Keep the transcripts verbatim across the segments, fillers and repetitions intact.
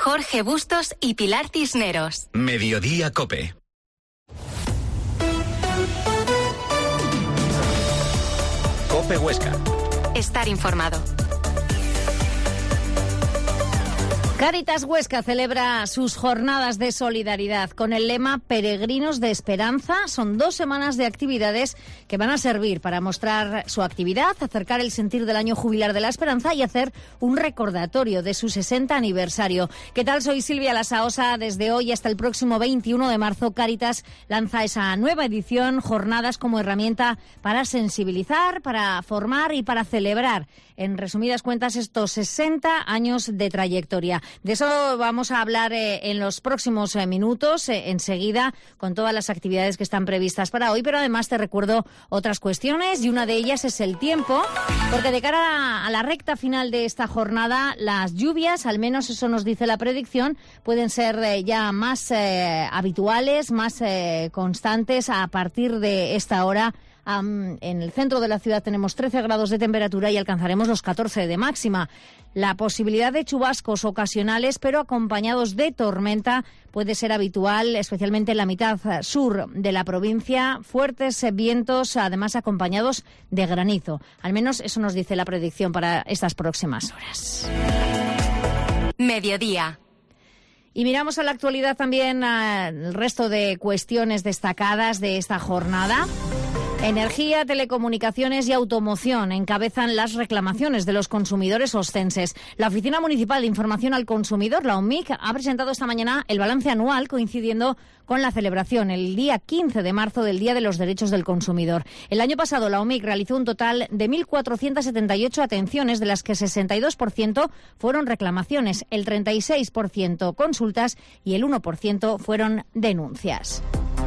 Jorge Bustos y Pilar Cisneros. Mediodía COPE. COPE Huesca. Estar informado. Cáritas Huesca celebra sus jornadas de solidaridad con el lema Peregrinos de Esperanza. Son dos semanas de actividades que van a servir para mostrar su actividad, acercar el sentir del año jubilar de la esperanza y hacer un recordatorio de su sesenta aniversario. ¿Qué tal? Soy Silvia Lasaosa. Desde hoy hasta el próximo veintiuno de marzo, Cáritas lanza esa nueva edición, jornadas como herramienta para sensibilizar, para formar y para celebrar, en resumidas cuentas, estos sesenta años de trayectoria. De eso vamos a hablar eh, en los próximos eh, minutos, eh, enseguida, con todas las actividades que están previstas para hoy, pero además te recuerdo otras cuestiones y una de ellas es el tiempo, porque de cara a la recta final de esta jornada, las lluvias, al menos eso nos dice la predicción, pueden ser eh, ya más eh, habituales, más eh, constantes a partir de esta hora. Um, en el centro de la ciudad tenemos trece grados de temperatura y alcanzaremos los catorce de máxima. La posibilidad de chubascos ocasionales, pero acompañados de tormenta, puede ser habitual, especialmente en la mitad sur de la provincia. Fuertes vientos, además acompañados de granizo. Al menos eso nos dice la predicción para estas próximas horas. Mediodía. Y miramos a la actualidad también, al resto de cuestiones destacadas de esta jornada. Energía, telecomunicaciones y automoción encabezan las reclamaciones de los consumidores ostenses. La Oficina Municipal de Información al Consumidor, la O M I C, ha presentado esta mañana el balance anual coincidiendo con la celebración el día quince de marzo del Día de los Derechos del Consumidor. El año pasado la O M I C realizó un total de mil cuatrocientas setenta y ocho atenciones, de las que sesenta y dos por ciento fueron reclamaciones, el treinta y seis por ciento consultas y el uno por ciento fueron denuncias.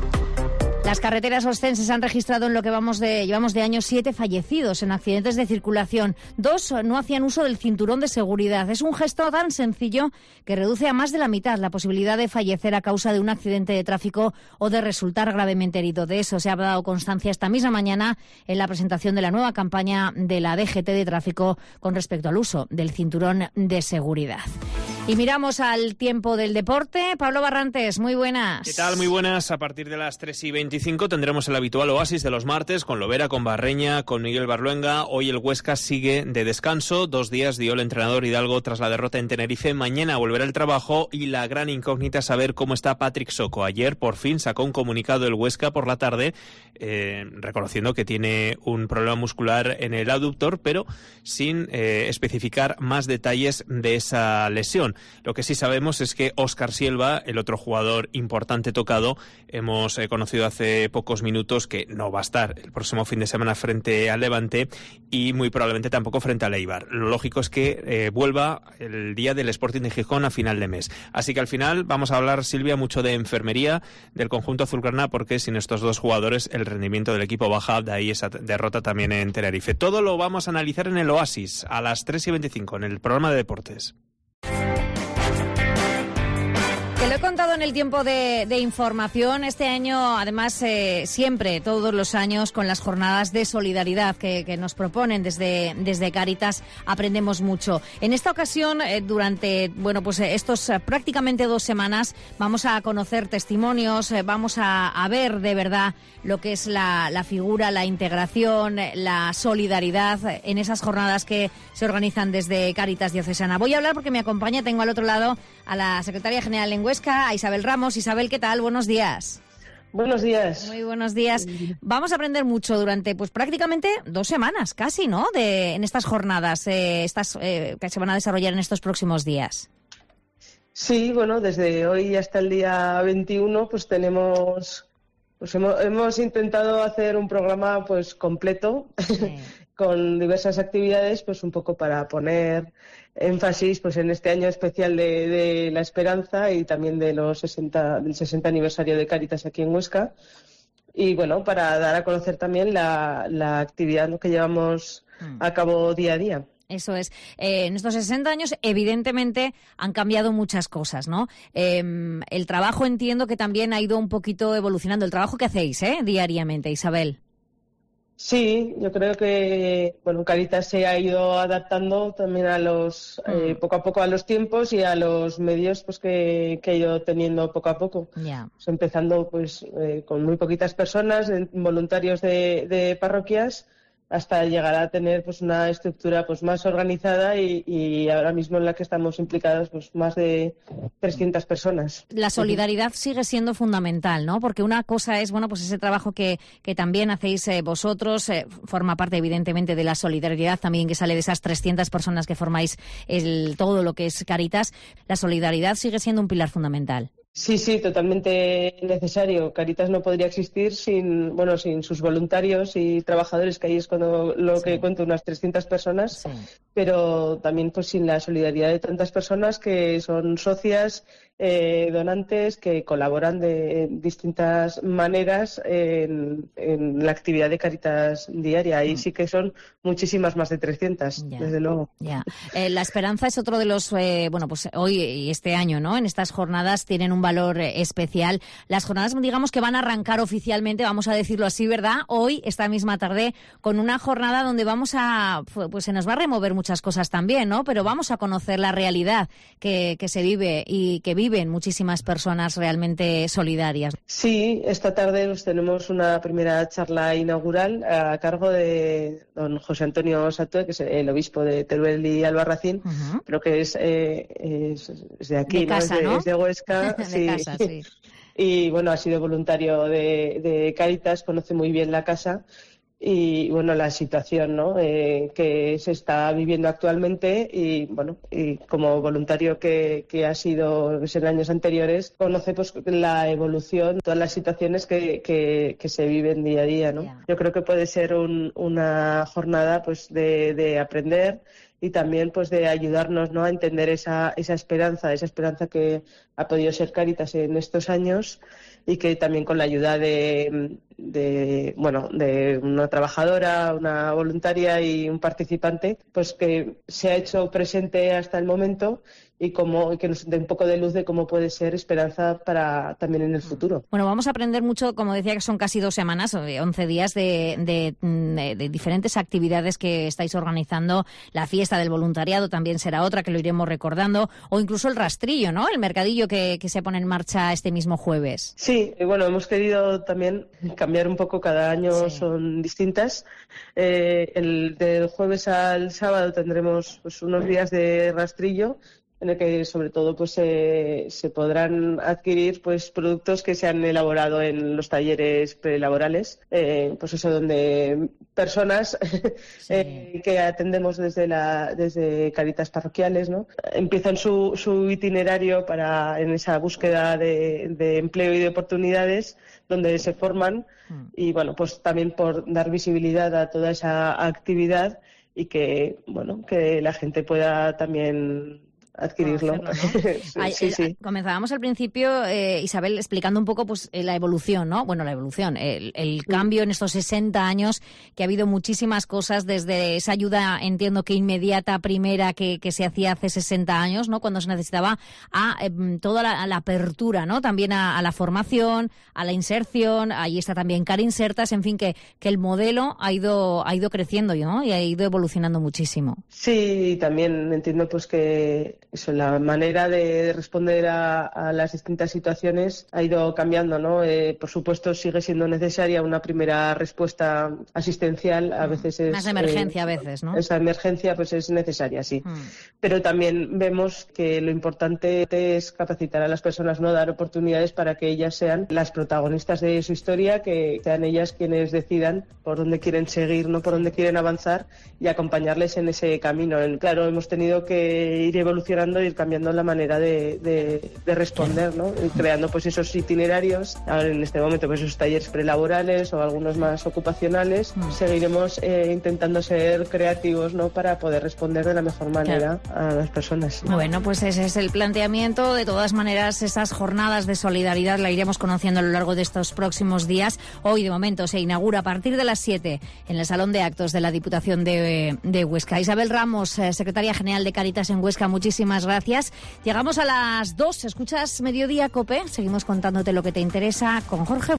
Las carreteras ostenses han registrado en lo que vamos de, llevamos de año siete fallecidos en accidentes de circulación. Dos no hacían uso del cinturón de seguridad. Es un gesto tan sencillo que reduce a más de la mitad la posibilidad de fallecer a causa de un accidente de tráfico o de resultar gravemente herido. De eso se ha dado constancia esta misma mañana en la presentación de la nueva campaña de la D G T de tráfico con respecto al uso del cinturón de seguridad. Y miramos al tiempo del deporte. Pablo Barrantes, muy buenas. ¿Qué tal? Muy buenas. A partir de las tres y veinticinco tendremos el habitual oasis de los martes con Lovera, con Barreña, con Miguel Barluenga. Hoy el Huesca sigue de descanso. Dos días dio el entrenador Hidalgo tras la derrota en Tenerife. Mañana volverá el trabajo y la gran incógnita es saber cómo está Patrick Soco. Ayer por fin sacó un comunicado el Huesca por la tarde eh, reconociendo que tiene un problema muscular en el aductor, pero sin eh, especificar más detalles de esa lesión. Lo que sí sabemos es que Óscar Silva, el otro jugador importante tocado, hemos eh, conocido hace pocos minutos que no va a estar el próximo fin de semana frente al Levante y muy probablemente tampoco frente al Eibar. Lo lógico es que eh, vuelva el día del Sporting de Gijón a final de mes. Así que al final vamos a hablar, Silvia, mucho de enfermería del conjunto azulgrana, porque sin estos dos jugadores el rendimiento del equipo baja, de ahí esa derrota también en Tenerife. Todo lo vamos a analizar en el Oasis a las tres y veinticinco en el programa de deportes. Te lo he contado en el tiempo de, de información. Este año, además, eh, siempre, todos los años, con las jornadas de solidaridad que, que nos proponen desde, desde Cáritas, aprendemos mucho. En esta ocasión, eh, durante bueno, pues eh, estos eh, prácticamente dos semanas, vamos a conocer testimonios, eh, vamos a, a ver de verdad lo que es la, la figura, la integración, la solidaridad en esas jornadas que se organizan desde Cáritas Diocesana. Voy a hablar porque me acompaña, tengo al otro lado a la secretaria general en Huesca, a Isabel Ramos. Isabel, ¿qué tal? Buenos días. Buenos días. Muy buenos días. Vamos a aprender mucho durante pues prácticamente dos semanas, casi, ¿no? De, en estas jornadas eh, estas eh, que se van a desarrollar en estos próximos días. Sí, bueno, desde hoy hasta el día veintiuno pues tenemos, pues hemos, hemos intentado hacer un programa pues completo, sí. con diversas actividades, pues un poco para poner énfasis pues en este año especial de, de la esperanza y también de los sesenta, del sesenta aniversario de Cáritas aquí en Huesca. Y bueno, para dar a conocer también la, la actividad que llevamos mm. a cabo día a día. Eso es. Eh, en estos sesenta años, evidentemente, han cambiado muchas cosas, ¿no? Eh, el trabajo entiendo que también ha ido un poquito evolucionando. El trabajo que hacéis, ¿eh? Diariamente, Isabel. Sí, yo creo que bueno, Cáritas se ha ido adaptando también a los mm. eh, poco a poco a los tiempos y a los medios pues que, que ha ido teniendo poco a poco. Yeah. Pues empezando pues eh, con muy poquitas personas, voluntarios de, de parroquias, hasta llegar a tener pues una estructura pues más organizada y, y ahora mismo en la que estamos implicados pues más de trescientas personas. La solidaridad sigue siendo fundamental, ¿no? Porque una cosa es, bueno, pues ese trabajo que, que también hacéis eh, vosotros, eh, forma parte evidentemente de la solidaridad también que sale de esas trescientas personas que formáis el, todo lo que es Cáritas. La solidaridad sigue siendo un pilar fundamental. Sí, sí, totalmente necesario. Cáritas no podría existir sin, bueno, sin sus voluntarios y trabajadores, que ahí es cuando lo sí. que cuento, unas trescientas personas, sí. pero también pues sin la solidaridad de tantas personas que son socias, eh, donantes, que colaboran de distintas maneras en, en la actividad de Cáritas diaria. Ahí mm. sí que son muchísimas, más de trescientas, yeah. desde luego. Yeah. Eh, la esperanza es otro de los, eh, bueno, pues hoy y este año, ¿no? En estas jornadas tienen un valor especial. Las jornadas, digamos que van a arrancar oficialmente, vamos a decirlo así, ¿verdad? Hoy, esta misma tarde, con una jornada donde vamos a, pues se nos va a remover muchas cosas también, ¿no? Pero vamos a conocer la realidad que, que se vive y que viven muchísimas personas realmente solidarias. Sí, esta tarde pues, tenemos una primera charla inaugural a cargo de don José Antonio Satue, que es el obispo de Teruel y Albarracín, uh-huh. pero que es, eh, es, es de aquí, de ¿no? casa, es, de, ¿no? es de Huesca. de sí. casa, sí. Y bueno, ha sido voluntario de, de Cáritas, conoce muy bien la casa y bueno, la situación, ¿no? Eh, que se está viviendo actualmente y bueno, y como voluntario que, que ha sido pues, en años anteriores, conoce pues la evolución, todas las situaciones que, que, que se viven día a día, ¿no? Yeah. Yo creo que puede ser un, una jornada pues de, de aprender y también pues de ayudarnos, ¿no? a entender esa, esa esperanza, esa esperanza que ha podido ser Cáritas en estos años y que también con la ayuda de, de bueno de una trabajadora, una voluntaria y un participante, pues que se ha hecho presente hasta el momento y como y que nos dé un poco de luz de cómo puede ser esperanza para también en el futuro. Bueno, vamos a aprender mucho, como decía, que son casi dos semanas, once días de, de, de, de diferentes actividades que estáis organizando. La fiesta del voluntariado también será otra, que lo iremos recordando, o incluso el rastrillo, ¿no? El mercadillo que, que se pone en marcha este mismo jueves. Sí, y bueno, hemos querido también cambiar un poco, cada año sí. son distintas. Eh, el del jueves al sábado tendremos pues, unos días de rastrillo, en el que sobre todo pues eh, se podrán adquirir pues productos que se han elaborado en los talleres prelaborales, eh, pues eso, donde personas sí. eh, que atendemos desde la desde Cáritas parroquiales, ¿no? empiezan su, su itinerario para en esa búsqueda de, de empleo y de oportunidades, donde se forman mm. y bueno, pues también por dar visibilidad a toda esa actividad y que bueno, que la gente pueda también adquirirlo. ¿no? sí, sí, sí. Comenzábamos al principio, eh, Isabel, explicando un poco pues la evolución, ¿no? Bueno, la evolución, el, el cambio en estos sesenta años, que ha habido muchísimas cosas, desde esa ayuda, entiendo que inmediata, primera, que, que se hacía hace sesenta años, ¿no? Cuando se necesitaba, a eh, toda la, a la apertura, ¿no? También a, a la formación, a la inserción, ahí está también Carinsertas, en fin, que, que el modelo ha ido, ha ido creciendo, ¿no? Y ha ido evolucionando muchísimo. Sí, también entiendo pues que eso, la manera de responder a, a las distintas situaciones ha ido cambiando, ¿no? Eh, por supuesto, sigue siendo necesaria una primera respuesta asistencial, a veces es... Más de emergencia, eh, a veces, ¿no? Esa emergencia, pues es necesaria, sí. Mm. Pero también vemos que lo importante es capacitar a las personas, ¿no? Dar oportunidades para que ellas sean las protagonistas de su historia, que sean ellas quienes decidan por dónde quieren seguir, ¿no? Por dónde quieren avanzar y acompañarles en ese camino. Claro, hemos tenido que ir evolucionando, ir cambiando la manera de, de, de responder, ¿no? Y creando pues esos itinerarios, ahora en este momento pues esos talleres prelaborales o algunos más ocupacionales. Mm. Seguiremos eh, intentando ser creativos, ¿no? Para poder responder de la mejor manera claro. a las personas. Bueno, pues ese es el planteamiento. De todas maneras, esas jornadas de solidaridad la iremos conociendo a lo largo de estos próximos días. Hoy, de momento, se inaugura a partir de las siete en el Salón de Actos de la Diputación de, de Huesca. Isabel Ramos, eh, secretaria general de Cáritas en Huesca, muchísimas gracias. Llegamos a las dos. ¿Escuchas Mediodía COPE? Seguimos contándote lo que te interesa con Jorge.